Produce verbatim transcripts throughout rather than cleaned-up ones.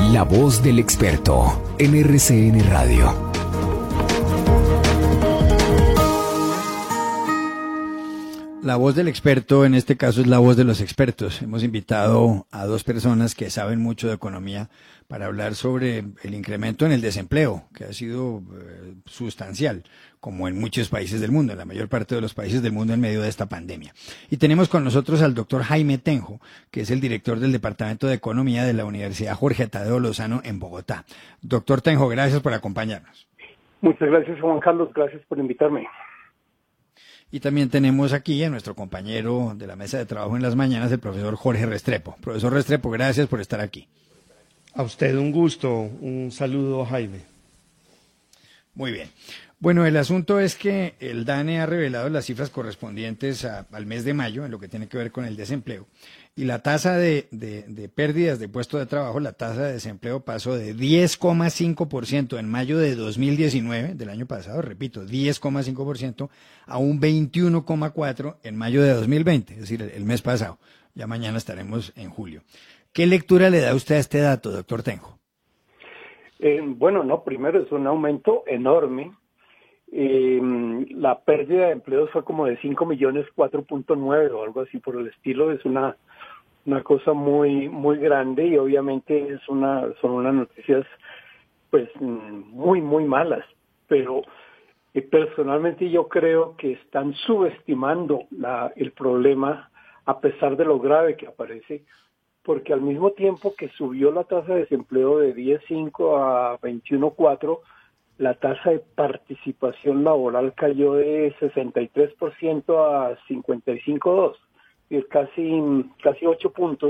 La voz del experto en R C N Radio. La voz del experto, en este caso, es la voz de los expertos. Hemos invitado a dos personas que saben mucho de economía para hablar sobre el incremento en el desempleo, que ha sido eh, sustancial, como en muchos países del mundo, en la mayor parte de los países del mundo en medio de esta pandemia. Y tenemos con nosotros al doctor Jaime Tenjo, que es el director del Departamento de Economía de la Universidad Jorge Tadeo Lozano en Bogotá. Doctor Tenjo, gracias por acompañarnos. Muchas gracias, Juan Carlos, gracias por invitarme. Y también tenemos aquí a nuestro compañero de la mesa de trabajo en las mañanas, el profesor Jorge Restrepo. Profesor Restrepo, gracias por estar aquí. A usted un gusto, un saludo, Jaime. Muy bien. Bueno, el asunto es que el DANE ha revelado las cifras correspondientes a, al mes de mayo, en lo que tiene que ver con el desempleo, y la tasa de, de, de pérdidas de puestos de trabajo, la tasa de desempleo pasó de diez coma cinco por ciento en mayo de dos mil diecinueve, del año pasado, repito, diez coma cinco por ciento, a un veintiuno coma cuatro por ciento en mayo de dos mil veinte, es decir, el, el mes pasado. Ya mañana estaremos en julio. ¿Qué lectura le da usted a este dato, doctor Tenjo? Eh, bueno, no, primero es un aumento enorme. Eh, la pérdida de empleos fue como de cinco millones, cuatro punto nueve o algo así por el estilo. Es una una cosa muy muy grande y obviamente es una son unas noticias pues muy muy malas, pero eh, personalmente yo creo que están subestimando la, el problema a pesar de lo grave que aparece, porque al mismo tiempo que subió la tasa de desempleo de diez coma cinco a veintiuno coma cuatro, la tasa de participación laboral cayó de sesenta y tres por ciento a cincuenta y cinco punto dos por ciento, es casi casi ocho puntos,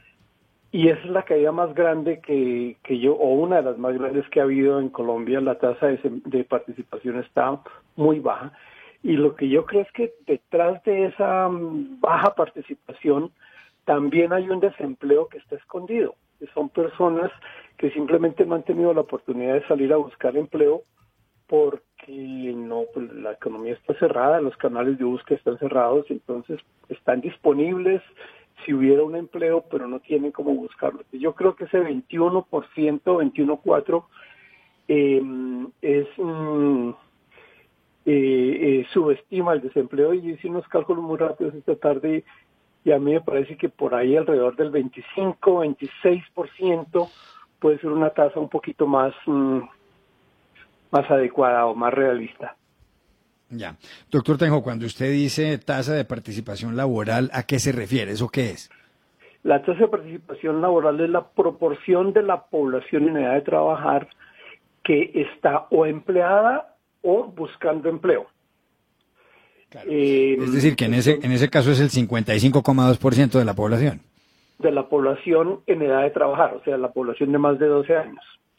y es la caída más grande que, que yo, o una de las más grandes que ha habido en Colombia. La tasa de, de participación está muy baja, y lo que yo creo es que detrás de esa baja participación también hay un desempleo que está escondido, que son personas que simplemente no han tenido la oportunidad de salir a buscar empleo porque no, pues la economía está cerrada, los canales de búsqueda están cerrados, entonces están disponibles si hubiera un empleo, pero no tienen cómo buscarlo. Yo creo que ese veintiuno por ciento, veintiuno coma cuatro por ciento eh, es mm, eh, eh, subestima el desempleo, y hice unos cálculos muy rápidos esta tarde y a mí me parece que por ahí alrededor del veinticinco, veintiséis por ciento puede ser una tasa un poquito más, mmm, más adecuada o más realista. Ya. Doctor Tenjo, cuando usted dice tasa de participación laboral, ¿a qué se refiere? ¿Eso qué es? La tasa de participación laboral es la proporción de la población en edad de trabajar que está o empleada o buscando empleo. Claro. Eh, es decir, que en ese en ese caso es el cincuenta y cinco coma dos por ciento de la población. De la población en edad de trabajar, o sea, la población de más de doce años.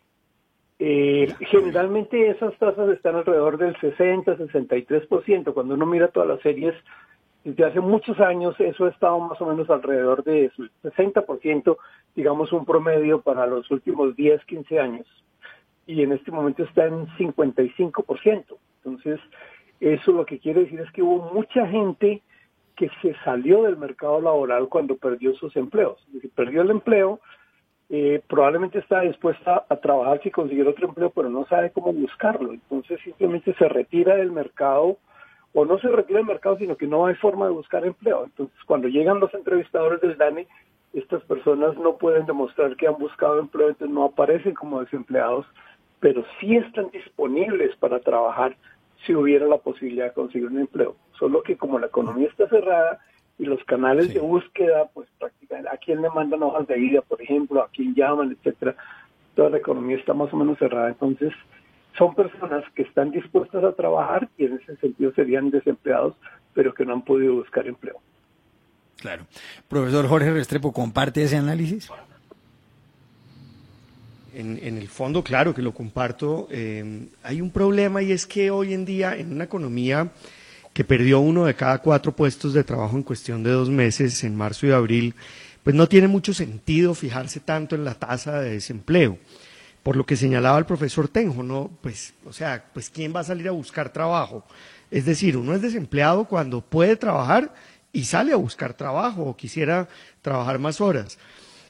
Eh, generalmente esas tasas están alrededor del sesenta, sesenta y tres por ciento. Cuando uno mira todas las series, desde hace muchos años eso ha estado más o menos alrededor de sesenta por ciento, digamos un promedio para los últimos diez, quince años. Y en este momento está en cincuenta y cinco por ciento. Entonces, eso lo que quiere decir es que hubo mucha gente que se salió del mercado laboral cuando perdió sus empleos. Es decir, perdió el empleo, eh, probablemente está dispuesta a trabajar si consiguiera otro empleo, pero no sabe cómo buscarlo. Entonces simplemente se retira del mercado, o no se retira del mercado, sino que no hay forma de buscar empleo. Entonces cuando llegan los entrevistadores del DANE, estas personas no pueden demostrar que han buscado empleo, entonces no aparecen como desempleados, pero sí están disponibles para trabajar si hubiera la posibilidad de conseguir un empleo. Solo que como la economía está cerrada y los canales sí. de búsqueda, pues prácticamente, a quién le mandan hojas de vida, por ejemplo, a quién llaman, etcétera, toda la economía está más o menos cerrada. Entonces, son personas que están dispuestas a trabajar y en ese sentido serían desempleados, pero que no han podido buscar empleo. Claro. Profesor Jorge Restrepo, ¿comparte ese análisis? En, en el fondo, claro que lo comparto. Eh, hay un problema, y es que hoy en día en una economía que perdió uno de cada cuatro puestos de trabajo en cuestión de dos meses, en marzo y abril, pues no tiene mucho sentido fijarse tanto en la tasa de desempleo. Por lo que señalaba el profesor Tenjo, ¿no? Pues, o sea, pues ¿quién va a salir a buscar trabajo? Es decir, uno es desempleado cuando puede trabajar y sale a buscar trabajo o quisiera trabajar más horas.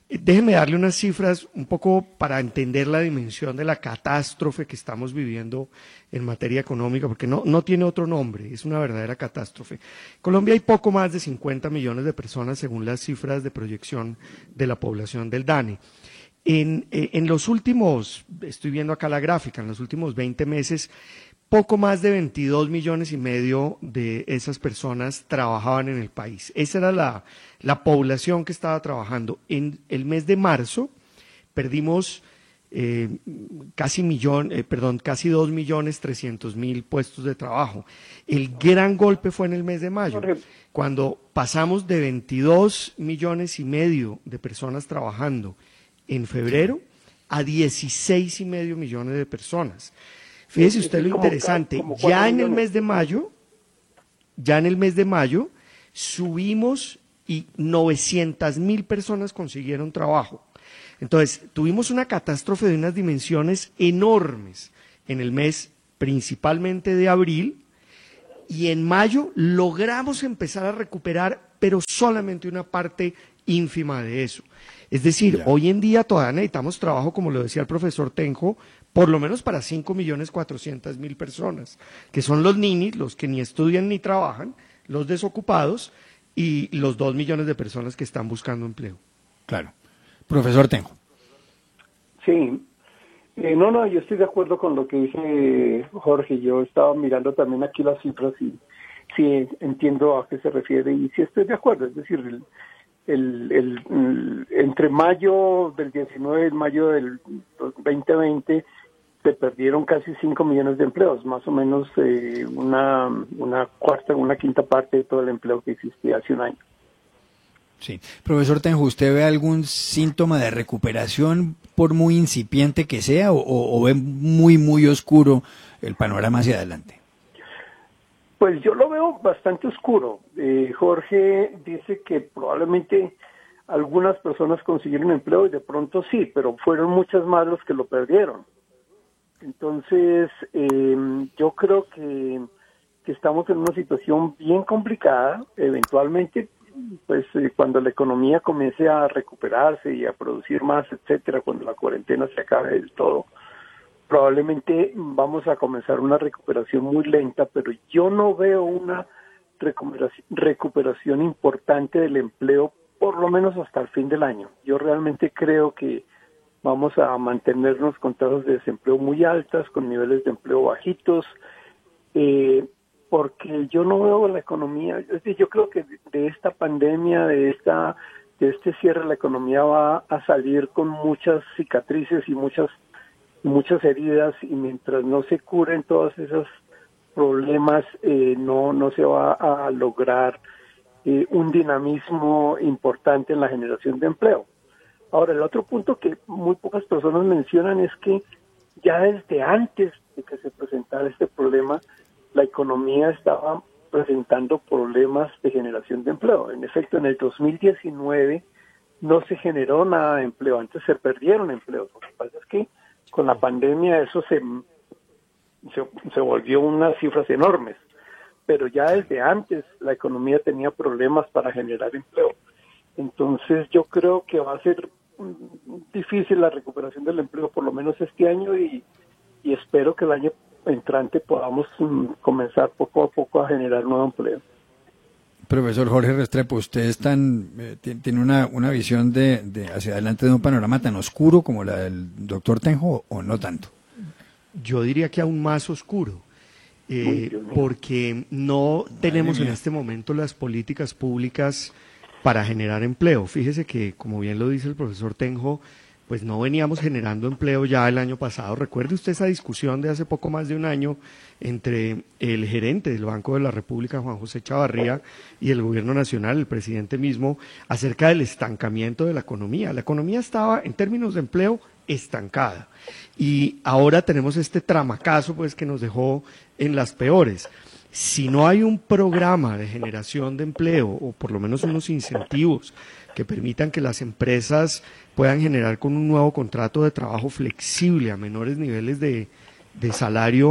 Déjeme darle unas cifras un poco para entender la dimensión de la catástrofe que estamos viviendo en materia económica, porque no, no tiene otro nombre, es una verdadera catástrofe. En Colombia hay poco más de cincuenta millones de personas según las cifras de proyección de la población del DANE. En, en los últimos, estoy viendo acá la gráfica, en los últimos veinte meses, poco más de veintidós millones y medio de esas personas trabajaban en el país. Esa era la, la población que estaba trabajando. En el mes de marzo perdimos eh, casi millón, eh, perdón, casi dos millones trescientos mil puestos de trabajo. El gran golpe fue en el mes de mayo, cuando pasamos de veintidós millones y medio de personas trabajando en febrero a dieciséis y medio millones de personas. Fíjese usted lo interesante, ya en el mes de mayo, ya en el mes de mayo, subimos y novecientas mil personas consiguieron trabajo. Entonces, tuvimos una catástrofe de unas dimensiones enormes en el mes principalmente de abril, y en mayo logramos empezar a recuperar, pero solamente una parte ínfima de eso. Es decir, ya. Hoy en día todavía necesitamos trabajo, como lo decía el profesor Tenjo, por lo menos para cinco millones cuatrocientas mil personas, que son los ninis, los que ni estudian ni trabajan, los desocupados y los dos millones de personas que están buscando empleo. Claro. Profesor Tenjo. Sí. Eh, no, no, yo estoy de acuerdo con lo que dice Jorge. Yo estaba mirando también aquí las cifras y sí entiendo a qué se refiere y sí estoy de acuerdo. Es decir, el, el, el, el entre mayo del diecinueve y mayo del veinte veinte se perdieron casi cinco millones de empleos, más o menos eh, una, una cuarta, una quinta parte de todo el empleo que existía hace un año. Sí. Profesor Tenjo, ¿usted ve algún síntoma de recuperación por muy incipiente que sea o, o, o ve muy, muy oscuro el panorama hacia adelante? Pues yo lo veo bastante oscuro. Eh, Jorge dice que probablemente algunas personas consiguieron empleo y de pronto sí, pero fueron muchas más los que lo perdieron. Entonces, eh, yo creo que, que estamos en una situación bien complicada. Eventualmente, pues eh, cuando la economía comience a recuperarse y a producir más, etcétera, cuando la cuarentena se acabe del todo, probablemente vamos a comenzar una recuperación muy lenta, pero yo no veo una recuperación, recuperación importante del empleo, por lo menos hasta el fin del año. Yo realmente creo que vamos a mantenernos con tasas de desempleo muy altas, con niveles de empleo bajitos, eh, porque yo no veo la economía, es decir, yo creo que de esta pandemia, de esta de este cierre, la economía va a salir con muchas cicatrices y muchas muchas heridas, y mientras no se curen todos esos problemas, eh, no no se va a lograr eh, un dinamismo importante en la generación de empleo. Ahora, el otro punto que muy pocas personas mencionan es que ya desde antes de que se presentara este problema, la economía estaba presentando problemas de generación de empleo. En efecto, en el dos mil diecinueve no se generó nada de empleo, antes se perdieron empleos. Lo que pasa es que con la pandemia eso se, se, se volvió unas cifras enormes, pero ya desde antes la economía tenía problemas para generar empleo. Entonces yo creo que va a ser difícil la recuperación del empleo por lo menos este año y, y espero que el año entrante podamos um, comenzar poco a poco a generar nuevo empleo. Profesor Jorge Restrepo, usted es tan, eh, tiene una, una visión de, de hacia adelante de un panorama tan oscuro como la del doctor Tenjo, o no tanto. Yo diría que aún más oscuro, eh, Uy, porque no tenemos en este momento las políticas públicas para generar empleo. Fíjese que, como bien lo dice el profesor Tenjo, pues no veníamos generando empleo ya el año pasado. Recuerde usted esa discusión de hace poco más de un año entre el gerente del Banco de la República, Juan José Chavarría, y el gobierno nacional, el presidente mismo, acerca del estancamiento de la economía. La economía estaba, en términos de empleo, estancada. Y ahora tenemos este tramacazo, pues, que nos dejó en las peores. Si no hay un programa de generación de empleo, o por lo menos unos incentivos que permitan que las empresas puedan generar con un nuevo contrato de trabajo flexible a menores niveles de, de salario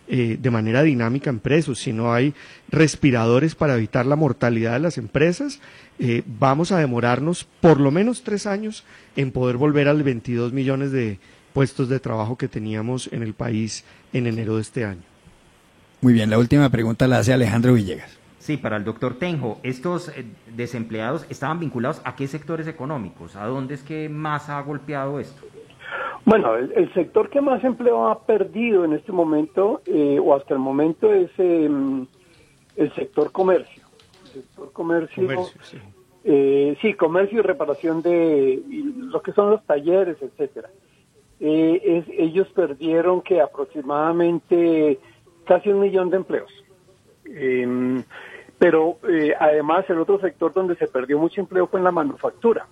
eh, de manera dinámica en precios, si no hay respiradores para evitar la mortalidad de las empresas, eh, vamos a demorarnos por lo menos tres años en poder volver al veintidós millones de puestos de trabajo que teníamos en el país en enero de este año. Muy bien, la última pregunta la hace Alejandro Villegas. Sí, para el doctor Tenjo, ¿estos eh, desempleados estaban vinculados a qué sectores económicos? ¿A dónde es que más ha golpeado esto? Bueno, el, el sector que más empleo ha perdido en este momento, eh, o hasta el momento, es eh, el sector comercio. El sector comercio, comercio sí. Eh, sí, comercio y reparación de lo que son los talleres, etcétera. Eh, es, ellos perdieron que aproximadamente casi un millón de empleos. Eh, pero eh, además el otro sector donde se perdió mucho empleo fue en la manufactura.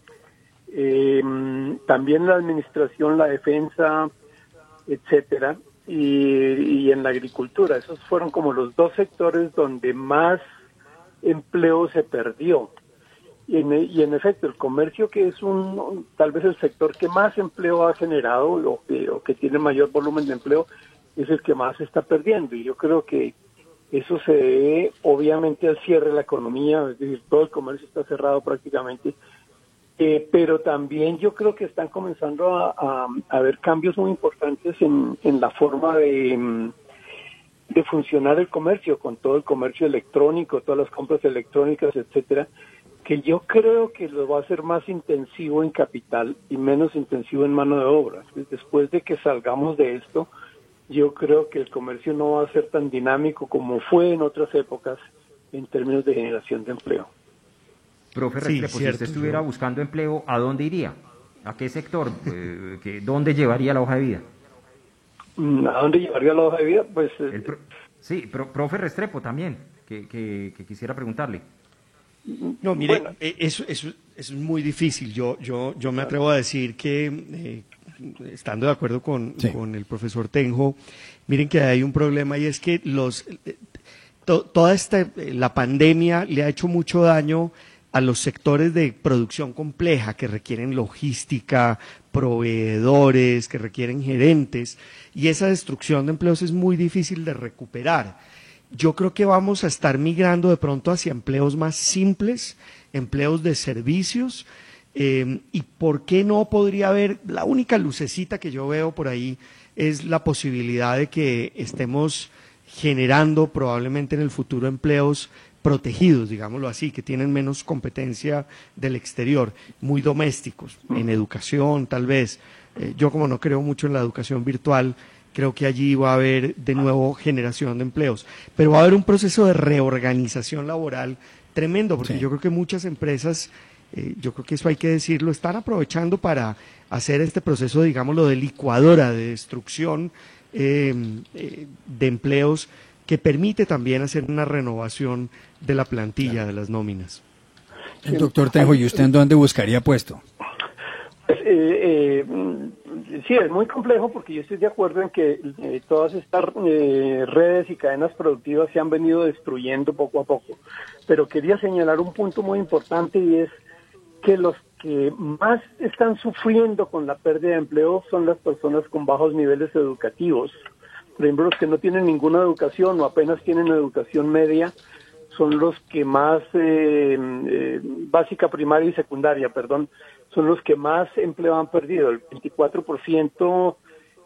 Eh, también la administración, la defensa, etcétera, y, y en la agricultura. Esos fueron como los dos sectores donde más empleo se perdió. Y en, y en efecto, el comercio, que es un tal vez el sector que más empleo ha generado o que, o que tiene mayor volumen de empleo, es el que más se está perdiendo. Y yo creo que eso se debe obviamente al cierre de la economía, es decir, todo el comercio está cerrado prácticamente. Eh, pero también yo creo que están comenzando a, a, a haber cambios muy importantes en, en la forma de, de funcionar el comercio, con todo el comercio electrónico, todas las compras electrónicas, etcétera, que yo creo que lo va a hacer más intensivo en capital y menos intensivo en mano de obra. Después de que salgamos de esto, yo creo que el comercio no va a ser tan dinámico como fue en otras épocas en términos de generación de empleo. Profe Restrepo, sí, si usted estuviera yo... buscando empleo, ¿a dónde iría? ¿A qué sector? Eh, que, ¿Dónde llevaría la hoja de vida? ¿A dónde llevaría la hoja de vida? Pues el pro... Sí, pro, profe Restrepo también, que, que, que quisiera preguntarle. No, mire, bueno. eso, eso, eso es muy difícil. Yo, yo, yo me atrevo a decir que, eh, estando de acuerdo con, sí. con el profesor Tenjo, miren que hay un problema y es que los to, toda esta, la pandemia le ha hecho mucho daño a los sectores de producción compleja que requieren logística, proveedores, que requieren gerentes, y esa destrucción de empleos es muy difícil de recuperar. Yo creo que vamos a estar migrando de pronto hacia empleos más simples, empleos de servicios, eh, y ¿por qué no podría haber? La única lucecita que yo veo por ahí es la posibilidad de que estemos generando probablemente en el futuro empleos protegidos, digámoslo así, que tienen menos competencia del exterior, muy domésticos, en educación tal vez. Eh, yo como no creo mucho en la educación virtual, creo que allí va a haber de nuevo generación de empleos, pero va a haber un proceso de reorganización laboral tremendo, porque sí. yo creo que muchas empresas, eh, yo creo que eso hay que decirlo, están aprovechando para hacer este proceso, digámoslo, de licuadora, de destrucción eh, eh, de empleos, que permite también hacer una renovación de la plantilla, claro. de las nóminas. El doctor Tenjo, ¿y usted en dónde buscaría puesto? Pues, eh, eh, sí, es muy complejo porque yo estoy de acuerdo en que eh, todas estas eh, redes y cadenas productivas se han venido destruyendo poco a poco. Pero quería señalar un punto muy importante y es que los que más están sufriendo con la pérdida de empleo son las personas con bajos niveles educativos. Por ejemplo, los que no tienen ninguna educación o apenas tienen educación media son los que más, eh, eh, básica, primaria y secundaria, perdón, son los que más empleo han perdido. El veinticuatro por ciento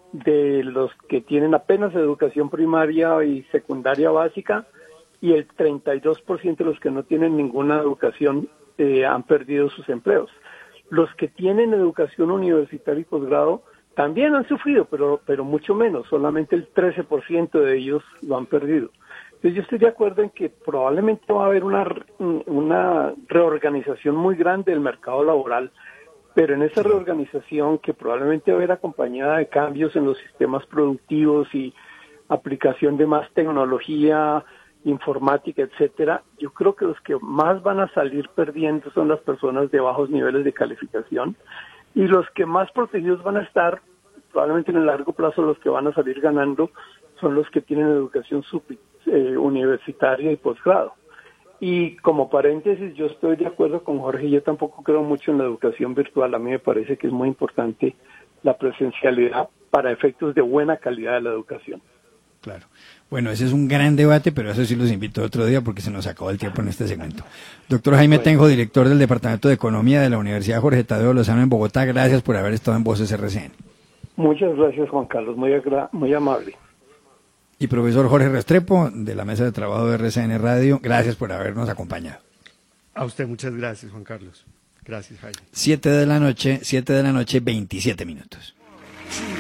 de los que tienen apenas educación primaria y secundaria básica y el treinta y dos por ciento de los que no tienen ninguna educación eh, han perdido sus empleos. Los que tienen educación universitaria y posgrado también han sufrido, pero pero mucho menos, solamente el trece por ciento de ellos lo han perdido. Entonces yo estoy de acuerdo en que probablemente va a haber una, una reorganización muy grande del mercado laboral, pero en esa reorganización que probablemente va a ir acompañada de cambios en los sistemas productivos y aplicación de más tecnología, informática, etcétera, yo creo que los que más van a salir perdiendo son las personas de bajos niveles de calificación y los que más protegidos van a estar, probablemente en el largo plazo los que van a salir ganando son los que tienen educación superior, eh, universitaria y posgrado. Y como paréntesis, yo estoy de acuerdo con Jorge, yo tampoco creo mucho en la educación virtual, a mí me parece que es muy importante la presencialidad para efectos de buena calidad de la educación. claro. Bueno, ese es un gran debate, pero eso sí los invito otro día porque se nos acabó el tiempo en este segmento. Doctor Jaime Tenjo, director del Departamento de Economía de la Universidad Jorge Tadeo Lozano en Bogotá, gracias por haber estado en Voces R C N. Muchas gracias, Juan Carlos, muy, agra- muy amable. Y profesor Jorge Restrepo, de la Mesa de Trabajo de R C N Radio, gracias por habernos acompañado. A usted muchas gracias, Juan Carlos. Gracias, Jaime. Siete de la noche, siete de la noche, veintisiete minutos.